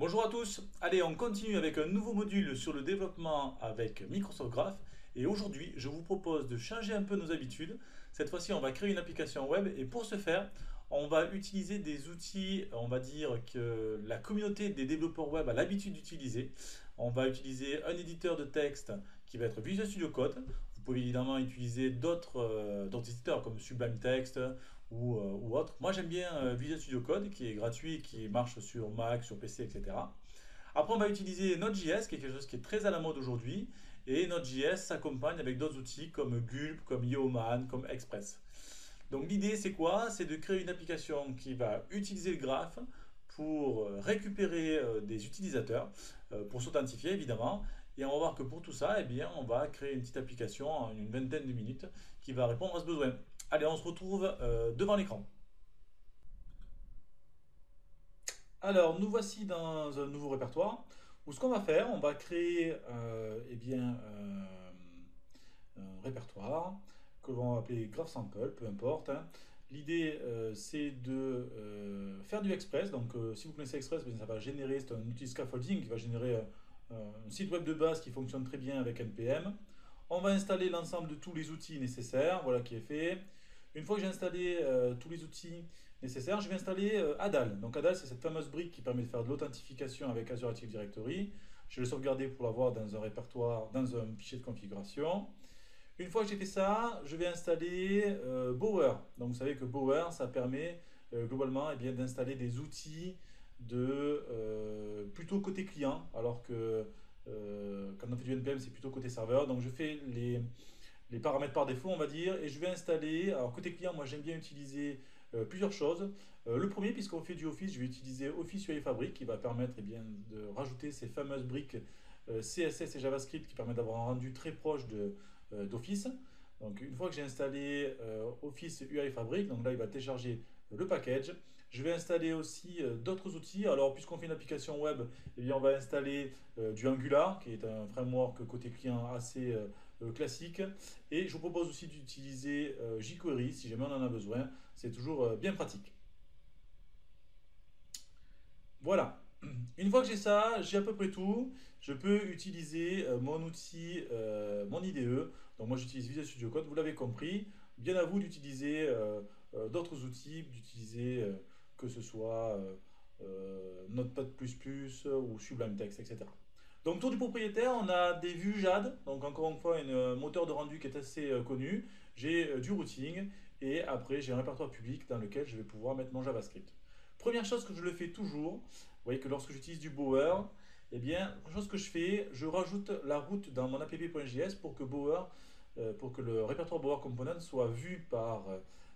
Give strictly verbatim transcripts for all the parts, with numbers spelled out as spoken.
Bonjour à tous, allez on continue avec un nouveau module sur le développement avec Microsoft Graph et aujourd'hui je vous propose de changer un peu nos habitudes. Cette fois-ci on va créer une application web et pour ce faire on va utiliser des outils, on va dire que la communauté des développeurs web a l'habitude d'utiliser. On va utiliser un éditeur de texte qui va être Visual Studio Code. Vous pouvez évidemment utiliser d'autres euh, d'autres éditeurs comme Sublime Text ou, euh, ou autre. Moi j'aime bien euh, Visual Studio Code qui est gratuit, qui marche sur Mac, sur P C, et cetera. Après on va utiliser Node.js qui est quelque chose qui est très à la mode aujourd'hui et Node.js s'accompagne avec d'autres outils comme Gulp, comme Yeoman, comme Express. Donc l'idée c'est quoi? C'est de créer une application qui va utiliser le graphe pour euh, récupérer euh, des utilisateurs, euh, pour s'authentifier évidemment. Et on va voir que pour tout ça, eh bien, on va créer une petite application en une vingtaine de minutes qui va répondre à ce besoin. Allez, on se retrouve euh, devant l'écran. Alors, nous voici dans un nouveau répertoire où ce qu'on va faire, on va créer euh, eh bien, euh, un répertoire que l'on va appeler Graph Sample, peu importe, hein. L'idée, euh, c'est de euh, faire du Express. Donc, euh, si vous connaissez Express, ben, ça va générer, c'est un outil scaffolding qui va générer euh, un site web de base qui fonctionne très bien avec N P M. On va installer l'ensemble de tous les outils nécessaires, voilà qui est fait. Une fois que j'ai installé euh, tous les outils nécessaires, je vais installer euh, Adal. Donc Adal, c'est cette fameuse brique qui permet de faire de l'authentification avec Azure Active Directory. Je vais le sauvegarder pour l'avoir dans un répertoire, dans un fichier de configuration. Une fois que j'ai fait ça, je vais installer euh, Bower. Donc vous savez que Bower, ça permet euh, globalement eh bien, d'installer des outils de euh, plutôt côté client, alors que euh, quand on fait du N P M, c'est plutôt côté serveur. Donc je fais les, les paramètres par défaut, on va dire, et je vais installer. Alors côté client, moi j'aime bien utiliser euh, plusieurs choses. Euh, le premier, puisqu'on fait du Office, je vais utiliser Office U I Fabric qui va permettre eh bien, de rajouter ces fameuses briques euh, C S S et JavaScript qui permettent d'avoir un rendu très proche de, euh, d'Office. Donc une fois que j'ai installé euh, Office U I Fabric, donc là il va télécharger le package. Je vais installer aussi euh, d'autres outils. Alors puisqu'on fait une application web, eh bien, on va installer euh, du Angular, qui est un framework côté client assez euh, euh, classique. Et je vous propose aussi d'utiliser euh, jQuery si jamais on en a besoin. C'est toujours euh, bien pratique. Voilà. Une fois que j'ai ça, j'ai à peu près tout. Je peux utiliser euh, mon outil, euh, mon I D E. Donc moi j'utilise Visual Studio Code, vous l'avez compris. Bien à vous d'utiliser euh, euh, d'autres outils, d'utiliser euh, que ce soit euh, euh, Notepad plus plus ou Sublime Text, et cetera. Donc tour du propriétaire, on a des vues J A D, donc encore une fois un euh, moteur de rendu qui est assez euh, connu. J'ai euh, du routing et après j'ai un répertoire public dans lequel je vais pouvoir mettre mon JavaScript. Première chose que je le fais toujours, vous voyez que lorsque j'utilise du Bower, eh bien, la chose que je fais, je rajoute la route dans mon app.js pour que Bower, euh, pour que le répertoire Bower Component soit vu par,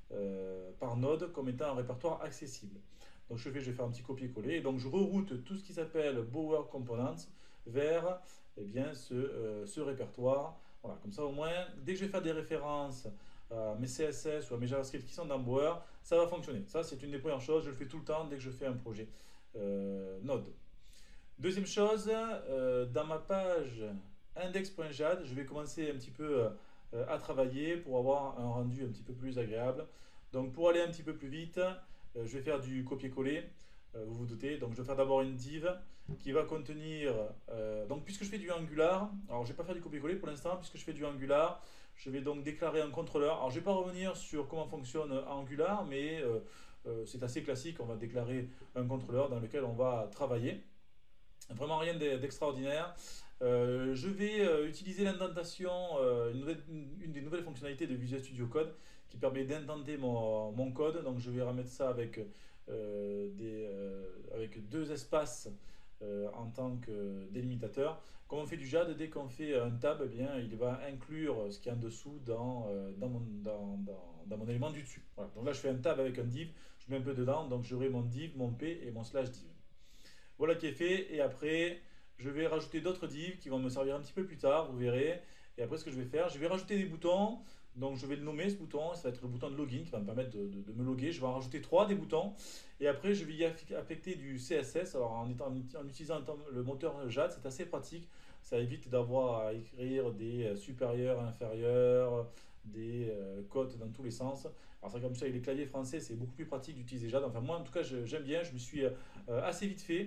euh, par Node comme étant un répertoire accessible. Donc je fais, je vais faire un petit copier-coller et donc je reroute tout ce qui s'appelle Bower Components vers eh bien, ce, euh, ce répertoire. Voilà, comme ça au moins, dès que je vais faire des références à mes C S S ou à mes JavaScript qui sont dans Bower, ça va fonctionner. Ça, c'est une des premières choses. Je le fais tout le temps dès que je fais un projet euh, Node. Deuxième chose, euh, dans ma page index.jad, je vais commencer un petit peu euh, à travailler pour avoir un rendu un petit peu plus agréable. Donc pour aller un petit peu plus vite, euh, je vais faire du copier-coller, euh, vous vous doutez. Donc je vais faire d'abord une div qui va contenir, euh, donc puisque je fais du Angular, alors je ne vais pas faire du copier-coller pour l'instant, puisque je fais du Angular, je vais donc déclarer un contrôleur. Alors je ne vais pas revenir sur comment fonctionne Angular, mais euh, euh, c'est assez classique, on va déclarer un contrôleur dans lequel on va travailler. Vraiment rien d'extraordinaire. Euh, je vais euh, utiliser l'indentation, euh, une, nouvelle- une des nouvelles fonctionnalités de Visual Studio Code qui permet d'indenter mon, mon code. Donc je vais remettre ça avec, euh, des, euh, avec deux espaces euh, en tant que délimitateur. Comme on fait du J A D, dès qu'on fait un tab, eh bien, il va inclure ce qui est en dessous dans, euh, dans, mon, dans, dans- dans mon élément du dessus. Voilà. Donc là, je fais un tab avec un div, je mets un peu dedans, donc j'aurai mon div, mon p et mon slash div. Voilà qui est fait. Et après, je vais rajouter d'autres divs qui vont me servir un petit peu plus tard, vous verrez. Et après, ce que je vais faire, je vais rajouter des boutons. Donc, je vais le nommer ce bouton. Ça va être le bouton de login qui va me permettre de, de- de me loguer. Je vais en rajouter trois des boutons. Et après, je vais y affecter du C S S. Alors, en, étant- en utilisant le moteur J A D, c'est assez pratique. Ça évite d'avoir à écrire des euh, supérieurs, inférieurs, des euh, cotes dans tous les sens. Alors, c'est comme ça, avec les claviers français, c'est beaucoup plus pratique d'utiliser J A D. Enfin, moi, en tout cas, je- j'aime bien. Je me suis euh, assez vite fait.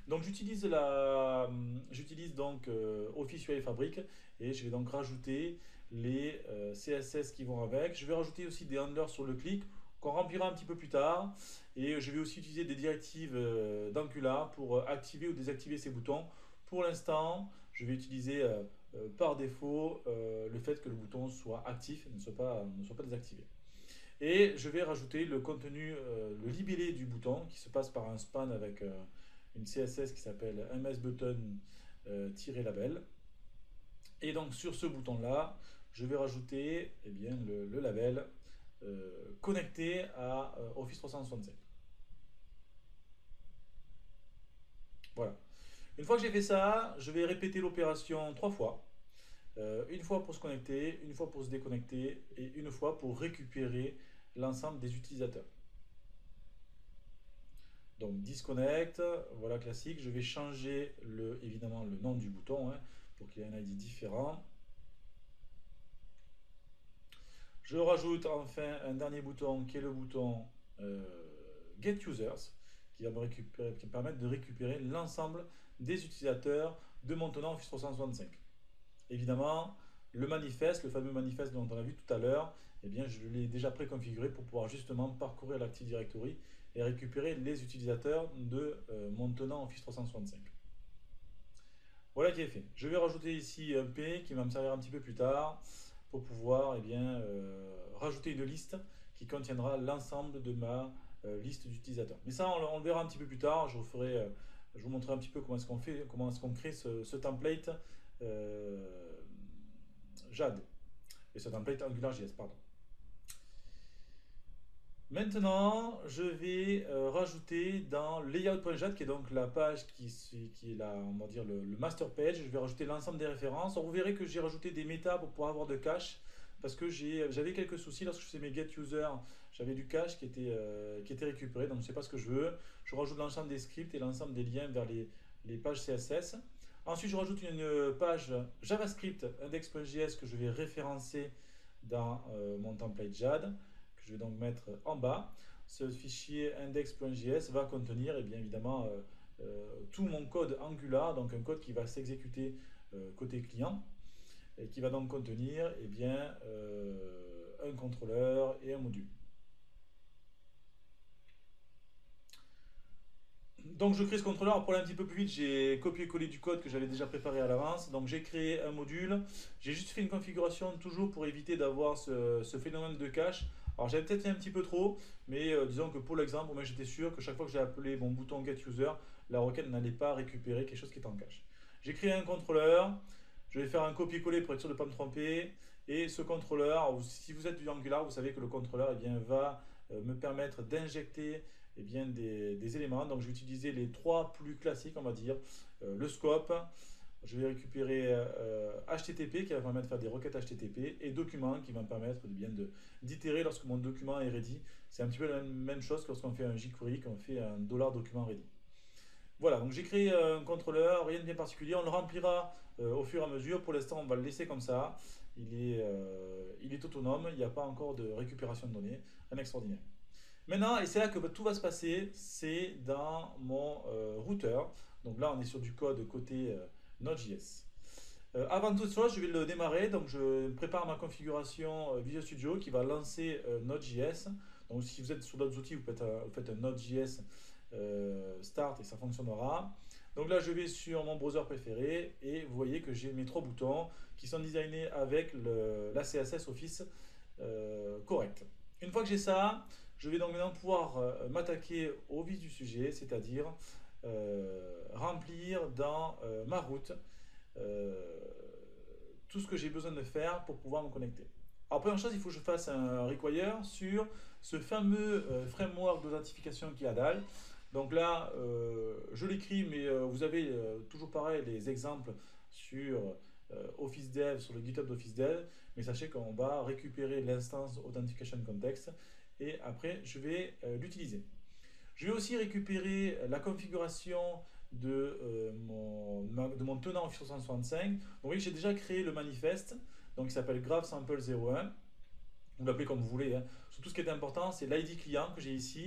Donc j'utilise la, j'utilise donc euh, Office U I Fabric et je vais donc rajouter les euh, C S S qui vont avec. Je vais rajouter aussi des handlers sur le clic qu'on remplira un petit peu plus tard. Et je vais aussi utiliser des directives euh, d'Angular pour euh, activer ou désactiver ces boutons. Pour l'instant, je vais utiliser euh, euh, par défaut euh, le fait que le bouton soit actif et ne soit pas, ne soit pas désactivé. Et je vais rajouter le contenu, euh, le libellé du bouton qui se passe par un span avec euh, une C S S qui s'appelle msbutton-label. Et donc sur ce bouton-là, je vais rajouter eh bien, le, le label euh, connecté à euh, Office trois cent soixante-cinq. Voilà. Une fois que j'ai fait ça, je vais répéter l'opération trois fois. Euh, une fois pour se connecter, une fois pour se déconnecter et une fois pour récupérer l'ensemble des utilisateurs. Donc disconnect, voilà classique. Je vais changer le, évidemment le nom du bouton hein, pour qu'il ait un I D différent. Je rajoute enfin un dernier bouton qui est le bouton euh, Get Users qui va me, récupérer, qui me permettre de récupérer l'ensemble des utilisateurs de mon tenant Office trois cent soixante-cinq. Évidemment, le manifeste, le fameux manifeste dont on a vu tout à l'heure, eh bien, je l'ai déjà préconfiguré pour pouvoir justement parcourir l'Active Directory et récupérer les utilisateurs de euh, mon tenant Office trois cent soixante-cinq. Voilà qui est fait. Je vais rajouter ici un P qui va me servir un petit peu plus tard pour pouvoir eh bien, euh, rajouter une liste qui contiendra l'ensemble de ma euh, liste d'utilisateurs. Mais ça, on, on, le verra un petit peu plus tard. Je vous, ferai, euh, je vous montrerai un petit peu comment est-ce qu'on fait, comment est-ce qu'on crée ce, ce template euh, Jade et ce template AngularJS, pardon. Maintenant, je vais euh, rajouter dans layout.jade, qui est donc la page qui, qui est la, on va dire le, le master page, je vais rajouter l'ensemble des références. Alors, vous verrez que j'ai rajouté des méta pour pouvoir avoir de cache, parce que j'avais quelques soucis lorsque je faisais mes get user, j'avais du cache qui était, euh, qui était récupéré, donc je ne sais pas ce que je veux. Je rajoute l'ensemble des scripts et l'ensemble des liens vers les, les pages C S S. Ensuite, je rajoute une page JavaScript index.js que je vais référencer dans euh, mon template Jade, que je vais donc mettre en bas. Ce fichier index.js va contenir et bien évidemment euh, euh, tout mon code Angular, donc un code qui va s'exécuter euh, côté client et qui va donc contenir eh bien, euh, un contrôleur et un module. Donc je crée ce contrôleur. Pour aller un petit peu plus vite, j'ai copié-collé du code que j'avais déjà préparé à l'avance. Donc j'ai créé un module. J'ai juste fait une configuration toujours pour éviter d'avoir ce, ce phénomène de cache. Alors j'avais peut-être fait un petit peu trop, mais euh, disons que pour l'exemple, moi j'étais sûr que chaque fois que j'ai appelé mon bouton getUser, la requête n'allait pas récupérer quelque chose qui est en cache. J'ai créé un contrôleur. Je vais faire un copier-coller pour être sûr de ne pas me tromper. Et ce contrôleur, si vous êtes du Angular, vous savez que le contrôleur eh bien, va euh, me permettre d'injecter eh bien, des, des éléments. Donc je vais utiliser les trois plus classiques, on va dire. Euh, le scope, je vais récupérer euh, H T T P qui va me permettre de faire des requêtes H T T P et document qui va me permettre eh bien, d'itérer lorsque mon document est ready. C'est un petit peu la même, même chose que lorsqu'on fait un jQuery, qu'on fait un dollar document ready. Voilà, donc j'ai créé un contrôleur, rien de bien particulier. On le remplira euh, au fur et à mesure. Pour l'instant, on va le laisser comme ça. Il est, euh, il est autonome, il n'y a pas encore de récupération de données. Un extraordinaire. Maintenant, et c'est là que tout va se passer, c'est dans mon euh, routeur. Donc là, on est sur du code côté euh, Node.js. Euh, avant toute chose, je vais le démarrer. Donc je prépare ma configuration euh, Visual Studio qui va lancer euh, Node.js. Donc si vous êtes sur d'autres outils, vous faites un, vous faites un Node.js euh, start et ça fonctionnera. Donc là, je vais sur mon browser préféré et vous voyez que j'ai mes trois boutons qui sont designés avec le, la C S S Office euh, correct. Une fois que j'ai ça, je vais donc maintenant pouvoir euh, m'attaquer au vif du sujet, c'est-à-dire euh, remplir dans euh, ma route euh, tout ce que j'ai besoin de faire pour pouvoir me connecter. Alors première chose, il faut que je fasse un require sur ce fameux euh, framework d'authentification qui est Hadal. Donc là, euh, je l'écris, mais euh, vous avez euh, toujours pareil les exemples sur euh, Office Dev, sur le GitHub d'Office Dev, mais sachez qu'on va récupérer l'instance Authentication Context et après je vais euh, l'utiliser. Je vais aussi récupérer la configuration de, euh, mon, de mon tenant Office trois cent soixante-cinq. Donc oui, j'ai déjà créé le manifeste, donc il s'appelle graph sample zéro un. Vous l'appelez comme vous voulez. Hein. Surtout ce qui est important, c'est l'I D client que j'ai ici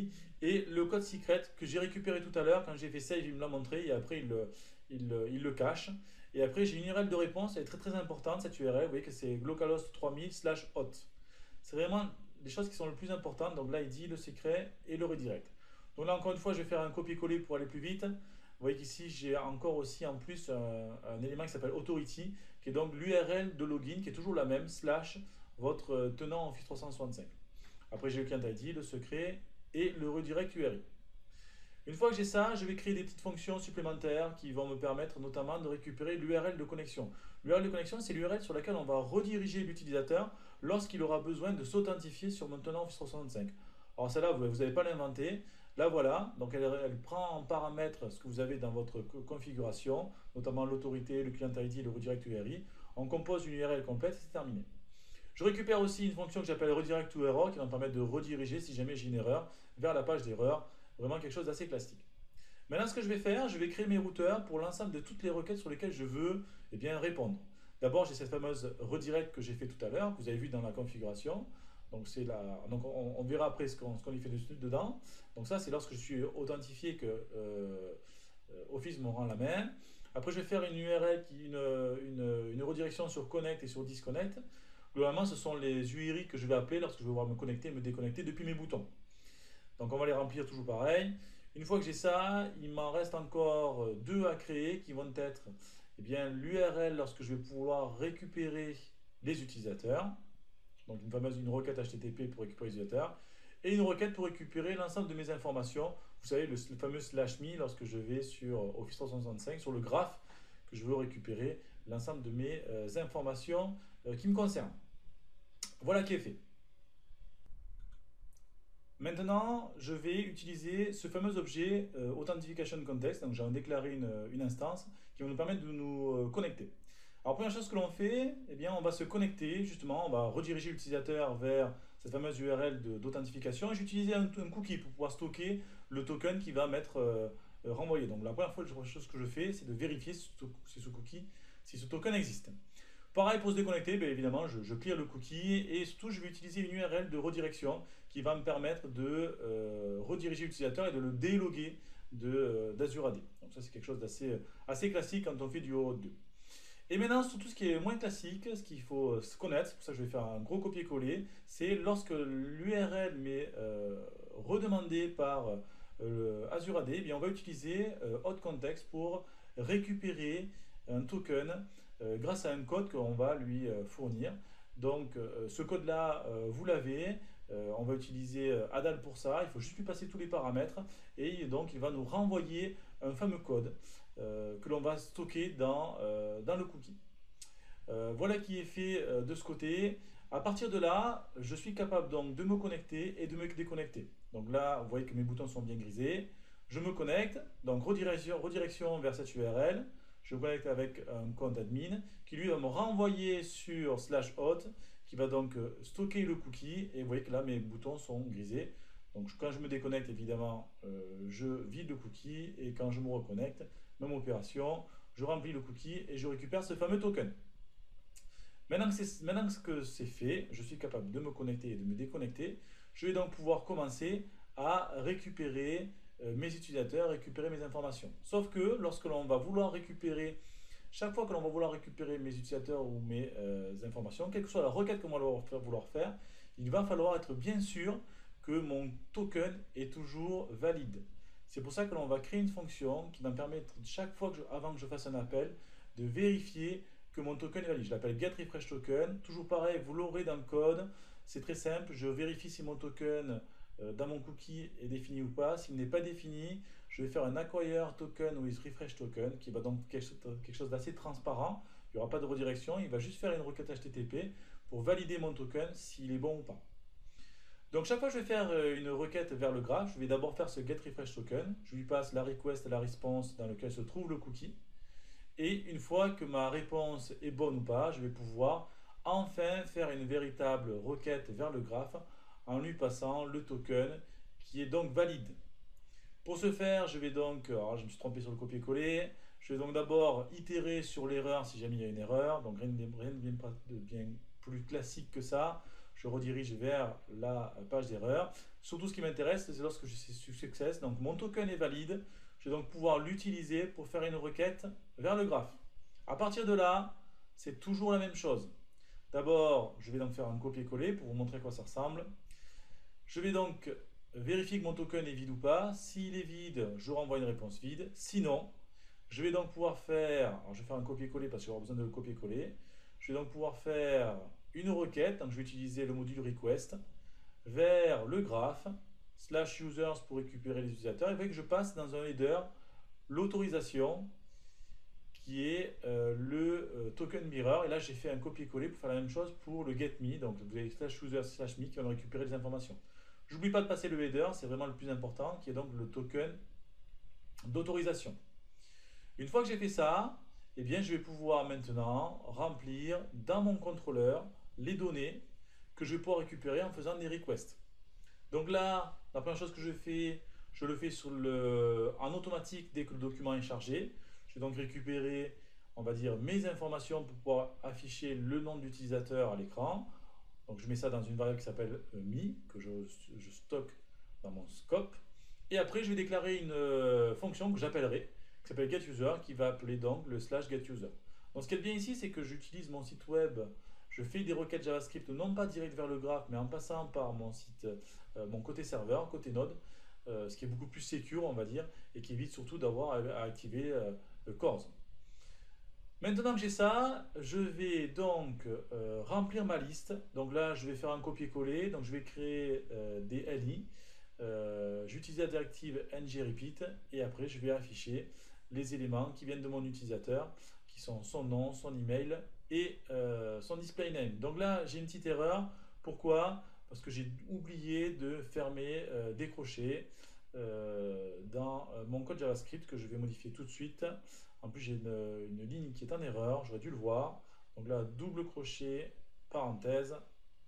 et le code secret que j'ai récupéré tout à l'heure. Quand j'ai fait save, il me l'a montré et après il, le- il, le- il le cache. Et après j'ai une U R L de réponse, elle est très très importante cette U R L. Vous voyez que c'est localhost trois mille slash hot. C'est vraiment les choses qui sont les plus importantes. Donc l'I D, le secret et le redirect. Donc là encore une fois, je vais faire un copier-coller pour aller plus vite. Vous voyez qu'ici j'ai encore aussi en plus un, un élément qui s'appelle authority, qui est donc l'U R L de login qui est toujours la même, slash votre tenant Office trois cent soixante-cinq. Après j'ai le client I D, le secret et le redirect U R I. Une fois que j'ai ça, je vais créer des petites fonctions supplémentaires qui vont me permettre notamment de récupérer l'U R L de connexion. L'U R L de connexion, c'est l'U R L sur laquelle on va rediriger l'utilisateur lorsqu'il aura besoin de s'authentifier sur mon tenant Office trois cent soixante-cinq. Alors celle-là, vous n'avez pas l'inventer. Là voilà, donc elle, elle, prend en paramètre ce que vous avez dans votre configuration, notamment l'autorité, le client I D, le redirect U R I. On compose une U R L complète et c'est terminé. Je récupère aussi une fonction que j'appelle redirect to error qui va me permettre de rediriger si jamais j'ai une erreur vers la page d'erreur. Vraiment quelque chose d'assez classique. Maintenant, ce que je vais faire, je vais créer mes routeurs pour l'ensemble de toutes les requêtes sur lesquelles je veux eh bien, répondre. D'abord, j'ai cette fameuse redirect que j'ai fait tout à l'heure, que vous avez vu dans la configuration. Donc, c'est la... Donc on, on verra après ce qu'on qu y fait dessus, dedans. Donc ça, c'est lorsque je suis authentifié que euh, Office me rend la main. Après, je vais faire une U R L, qui, une, une, une redirection sur connect et sur disconnect. Globalement, ce sont les U R I que je vais appeler lorsque je vais pouvoir me connecter et me déconnecter depuis mes boutons. Donc on va les remplir toujours pareil. Une fois que j'ai ça, il m'en reste encore deux à créer qui vont être eh bien, l'U R L lorsque je vais pouvoir récupérer les utilisateurs. Donc une fameuse une requête H T T P pour récupérer les utilisateurs. Et une requête pour récupérer l'ensemble de mes informations. Vous savez, le, le fameux slash me lorsque je vais sur Office trois cent soixante-cinq, sur le graphe, que je veux récupérer l'ensemble de mes euh, informations euh, qui me concernent. Voilà qui est fait. Maintenant, je vais utiliser ce fameux objet euh, Authentication Context. Donc, j'ai déclaré une, une instance qui va nous permettre de nous euh, connecter. Alors, première chose que l'on fait, eh bien, on va se connecter, justement, on va rediriger l'utilisateur vers cette fameuse U R L d'authentification. Et j'utilise un, un cookie pour pouvoir stocker le token qui va m'être euh, renvoyé. Donc, la première fois, la chose que je fais, c'est de vérifier si ce, si ce cookie, si ce token existe. Pareil pour se déconnecter, bien évidemment, je, je clear le cookie et surtout je vais utiliser une U R L de redirection qui va me permettre de euh, rediriger l'utilisateur et de le déloguer d'Azure A D. Donc ça c'est quelque chose d'assez assez classique quand on fait du O auth deux. Et maintenant sur tout ce qui est moins classique, ce qu'il faut se connaître, c'est pour ça que je vais faire un gros copier-coller, c'est lorsque l'U R L m'est euh, redemandé par euh, Azure A D, eh bien on va utiliser euh, HotContext pour récupérer un token euh, grâce à un code qu'on va lui euh, fournir. Donc euh, ce code-là, euh, vous l'avez, euh, on va utiliser euh, Adal pour ça, il faut juste lui passer tous les paramètres et donc il va nous renvoyer un fameux code euh, que l'on va stocker dans, euh, dans le cookie. Euh, voilà qui est fait euh, de ce côté. À partir de là, je suis capable donc de me connecter et de me déconnecter. Donc là, vous voyez que mes boutons sont bien grisés. Je me connecte, donc redirection, redirection vers cette U R L. Je me connecte avec un compte admin qui lui va me renvoyer sur slash hot qui va donc stocker le cookie. Et vous voyez que là, mes boutons sont grisés. Donc quand je me déconnecte, évidemment, euh, je vide le cookie. Et quand je me reconnecte, même opération, je remplis le cookie et je récupère ce fameux token. Maintenant que, maintenant que c'est fait, je suis capable de me connecter et de me déconnecter. Je vais donc pouvoir commencer à récupérer euh, mes utilisateurs, récupérer mes informations. Sauf que lorsque l'on va vouloir récupérer, chaque fois que l'on va vouloir récupérer mes utilisateurs ou mes euh, informations, quelle que soit la requête que l'on va vouloir faire, il va falloir être bien sûr que mon token est toujours valide. C'est pour ça que l'on va créer une fonction qui va me permettre, chaque fois que je, avant que je fasse un appel, de vérifier que mon token est valide. Je l'appelle getRefreshToken. Toujours pareil, vous l'aurez dans le code. C'est très simple. Je vérifie si mon token euh, dans mon cookie est défini ou pas. S'il n'est pas défini, je vais faire un acquire token with refresh token qui va donc quelque chose d'assez transparent. Il n'y aura pas de redirection. Il va juste faire une requête H T T P pour valider mon token s'il est bon ou pas. Donc chaque fois que je vais faire une requête vers le graphe, je vais d'abord faire ce getRefreshToken. Je lui passe la request et la response dans lequel se trouve le cookie. Et une fois que ma réponse est bonne ou pas, je vais pouvoir enfin faire une véritable requête vers le graphe en lui passant le token qui est donc valide. Pour ce faire, je vais donc, alors je me suis trompé sur le copier-coller, je vais donc d'abord itérer sur l'erreur si jamais il y a une erreur, donc rien de bien, bien plus classique que ça. je redirige vers la page d'erreur. Surtout, ce qui m'intéresse, c'est lorsque je suis sur Success. Donc, mon token est valide. Je vais donc pouvoir l'utiliser pour faire une requête vers le graphe. À partir de là, c'est toujours la même chose. D'abord, je vais donc faire un copier-coller pour vous montrer à quoi ça ressemble. Je vais donc vérifier que mon token est vide ou pas. S'il est vide, je renvoie une réponse vide. Sinon, je vais donc pouvoir faire, alors je vais faire un copier-coller parce que j'aurai besoin de le copier-coller. Je vais donc pouvoir faire une requête, donc je vais utiliser le module request vers le graphe slash users pour récupérer les utilisateurs et que je passe dans un header l'autorisation qui est euh, le euh, token mirror. Et là, j'ai fait un copier-coller pour faire la même chose pour le get me. Donc, vous avez slash user slash me qui va me récupérer les informations. J'oublie pas de passer le header, c'est vraiment le plus important, qui est donc le token d'autorisation. Une fois que j'ai fait ça, eh bien, je vais pouvoir maintenant remplir dans mon contrôleur les données que je vais pouvoir récupérer en faisant des requests. Donc là, la première chose que je fais, je le fais sur le, en automatique dès que le document est chargé. Je vais donc récupérer, on va dire, mes informations pour pouvoir afficher le nom de l'utilisateur à l'écran. Donc je mets ça dans une variable qui s'appelle me, que je, je stocke dans mon scope. Et après, je vais déclarer une euh, fonction que j'appellerai, qui s'appelle getUser, qui va appeler donc le slash getUser. Donc ce qui est bien ici, c'est que j'utilise mon site web, je fais des requêtes JavaScript, non pas direct vers le graphe, mais en passant par mon site, euh, mon côté serveur, côté Node, euh, ce qui est beaucoup plus secure, on va dire, et qui évite surtout d'avoir à, à activer euh, le CORS. Maintenant que j'ai ça, je vais donc euh, remplir ma liste. Donc là, je vais faire un copier-coller. Donc je vais créer euh, des L I. Euh, J'utilise la directive ngRepeat et après je vais afficher les éléments qui viennent de mon utilisateur, qui sont son nom, son email et euh, son display name. Donc là, j'ai une petite erreur. Pourquoi? Parce que j'ai oublié de fermer euh, des crochets euh, dans euh, mon code JavaScript que je vais modifier tout de suite. En plus, j'ai une, une ligne qui est en erreur, j'aurais dû le voir. Donc là, double crochet, parenthèse.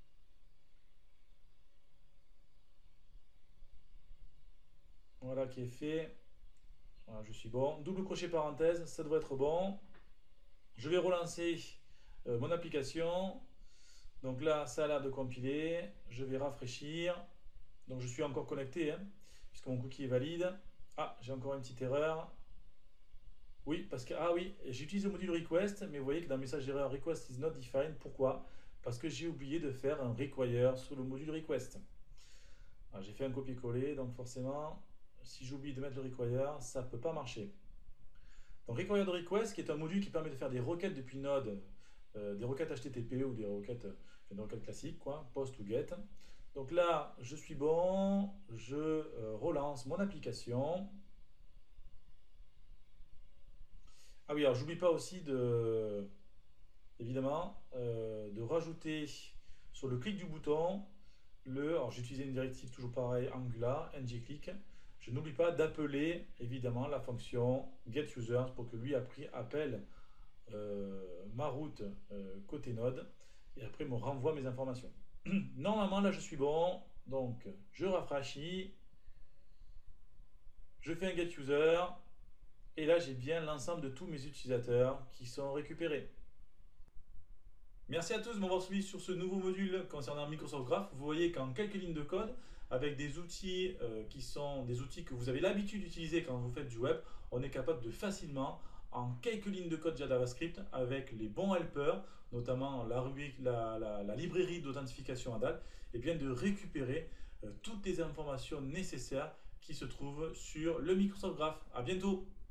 Voilà qui est fait. Voilà, je suis bon. Double crochet, parenthèse, ça devrait être bon. Je vais relancer euh, mon application. Donc là, ça a l'air de compiler. Je vais rafraîchir. Donc je suis encore connecté, hein, puisque mon cookie est valide. Ah, j'ai encore une petite erreur. Oui, parce que, ah oui, j'utilise le module request, mais vous voyez que dans le message d'erreur request is not defined. Pourquoi? Parce que j'ai oublié de faire un require sur le module request. J'ai fait un copier-coller, donc forcément, si j'oublie de mettre le require, ça ne peut pas marcher. Donc require de request, qui est un module qui permet de faire des requêtes depuis Node, euh, des requêtes H T T P ou des requêtes, euh, des requêtes classiques, quoi, post ou get. Donc là, je suis bon, je euh, relance mon application. Ah oui, alors j'oublie pas aussi de, évidemment, euh, de rajouter sur le clic du bouton, le, alors j'ai utilisé une directive toujours pareil, Angular, ngClick. Je n'oublie pas d'appeler évidemment la fonction getUsers pour que lui après appelle euh, ma route euh, côté Node et après me renvoie mes informations. Normalement là je suis bon, donc je rafraîchis, je fais un getUser. Et là, j'ai bien l'ensemble de tous mes utilisateurs qui sont récupérés. Merci à tous de m'avoir suivi sur ce nouveau module concernant Microsoft Graph. Vous voyez qu'en quelques lignes de code, avec des outils euh, qui sont des outils que vous avez l'habitude d'utiliser quand vous faites du web, on est capable de facilement, en quelques lignes de code JavaScript, avec les bons helpers, notamment la, rubrique, la, la, la librairie d'authentification A D A L, et bien de récupérer euh, toutes les informations nécessaires qui se trouvent sur le Microsoft Graph. À bientôt!